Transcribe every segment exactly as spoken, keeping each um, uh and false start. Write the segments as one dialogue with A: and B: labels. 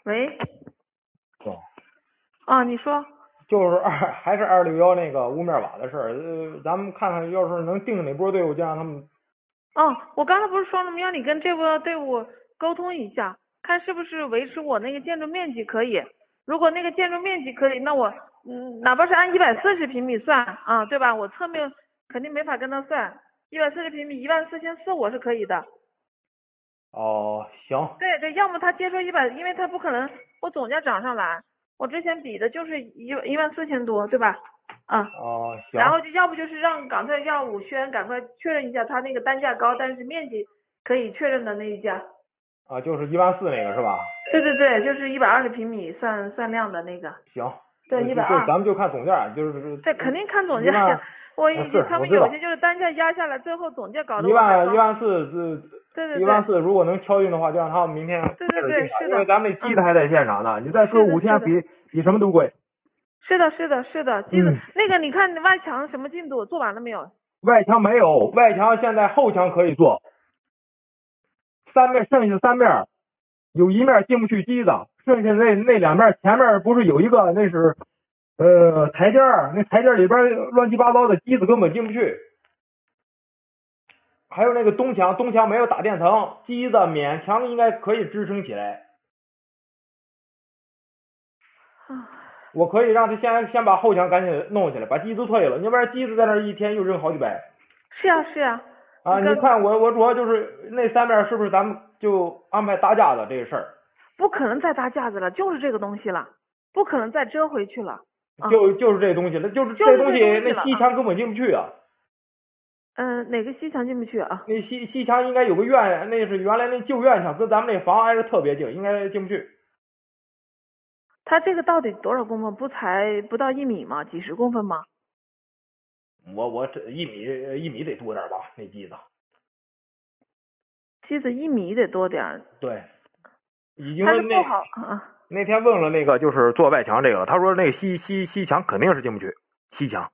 A: 喂。
B: 哦。
A: 啊，你说。
B: 就是二还是二六幺那个屋面瓦的事儿，呃，咱们看看，要是能定哪波队伍，就让他们。
A: 哦，我刚才不是说了吗？让你跟这波队伍沟通一下，看是不是维持我那个建筑面积可以。如果那个建筑面积可以，那我嗯，哪怕是按一百四十平米算啊，对吧？我侧面肯定没法跟他算，一百四十平米一万四千四我是可以的。
B: 哦，行。
A: 对对，要么他接受一百，因为他不可能我总价涨上来，我之前比的就是一一万四千多，对吧？啊。
B: 哦，行。
A: 然后就要不就是让港特要武轩赶快确认一下他那个单价高，但是面积可以确认的那一家。
B: 啊，就是一万四那个是吧？
A: 对对对，就是一百二十平米算算量的那个。
B: 行。
A: 对，一百二。
B: 咱们就看总价，就是
A: 对，肯定看总价。我已经他们有些就是单价压下来，最后总价搞得
B: 一万一万四，这
A: 对对对，
B: 一万四如果能敲定的话，就让他们明天
A: 对对对，是的，
B: 因为咱们那机子还在现场呢，你再搁五天比比什么都贵。
A: 是的，是的，是的，机子、嗯、那个你看外墙什么进度，做完了没有？
B: 外墙没有，外墙现在后墙可以做，三面剩下三面有一面进不去机子，剩下那那两面前面不是有一个那是呃台阶儿，那台阶里边乱七八糟的机子根本进不去。还有那个东墙，东墙没有打垫层，机子勉强应该可以支撑起来。我可以让他先先把后墙赶紧弄起来，把机子退了，要不然机子在那一天又扔好几百。
A: 是啊是啊。
B: 啊，你看我我主要就是那三面是不是咱们就安排搭架子这个事儿？
A: 不可能再搭架子了，就是这个东西了，不可能再折回去了。
B: 就就是这东西了，就是这东西那西墙根本进不去啊。
A: 嗯，哪个西墙进不去啊？
B: 那西西墙应该有个院，那是原来那旧院墙，跟咱们那房挨着特别近，应该进不去。
A: 它这个到底多少公分？不才不到一米吗？几十公分吗？
B: 我我这一米一米得多点吧，那机子。
A: 机子一米得多点。
B: 对，已经
A: 那不好啊。
B: 那天问了那个就是做外墙这个，他说那个西西西墙肯定是进不去，西墙。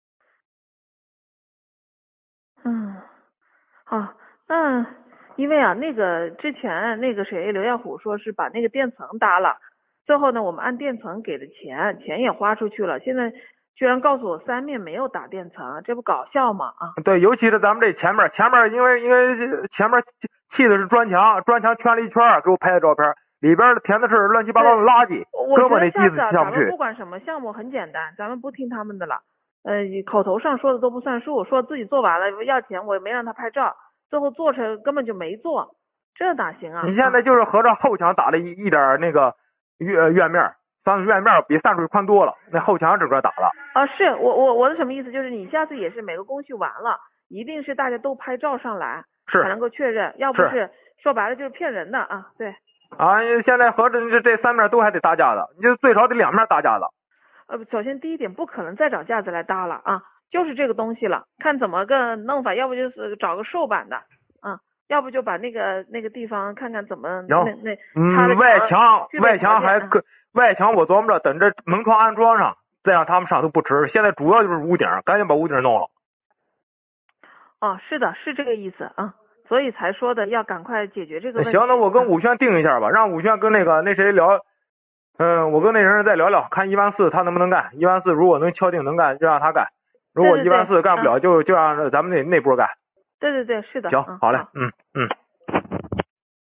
A: 嗯，好，那因为啊，那个之前那个谁刘耀虎说是把那个垫层搭了，最后呢我们按垫层给的钱，钱也花出去了，现在居然告诉我三面没有打垫层，这不搞笑吗？啊，
B: 对，尤其是咱们这前面，前面因为因为前面砌的是砖墙，砖墙圈了一圈，给我拍的照片，里边填的是乱七八糟的垃圾，根本那机子下不去。
A: 咱们不管什么项目很简单，咱们不听他们的了。呃，口头上说的都不算数，说自己做完了要钱，我也没让他拍照，最后做成根本就没做，这哪行啊？
B: 你现在就是合着后墙打了一一点那个院院面，咱们院面比散水宽多了，那后墙整个打了。
A: 啊，是我我我的什么意思？就是你下次也是每个工序完了，一定是大家都拍照上来，
B: 是
A: 才能够确认，要不是说白了就是骗人的啊，对。
B: 啊，现在合着这这三面都还得搭架子，你就最少得两面搭架子。
A: 呃，首先第一点不可能再找架子来搭了啊，就是这个东西了，看怎么个弄法，要不就是找个瘦版的，啊，要不就把那个那个地方看看怎么那那
B: 嗯，外墙外墙还可外墙我琢磨着等着门框安装上，再让他们上都不迟。现在主要就是屋顶，赶紧把屋顶弄了。
A: 哦，是的，是这个意思啊，所以才说的要赶快解决这个问题。
B: 行，那我跟武轩定一下吧，让武轩跟那个那谁聊。嗯，我跟那人再聊聊，看一万四他能不能干。一万四如果能敲定能干，就让他干；如果一万四干不了，就就让咱们那那波干。
A: 对对对，是的。
B: 行，好嘞，嗯嗯。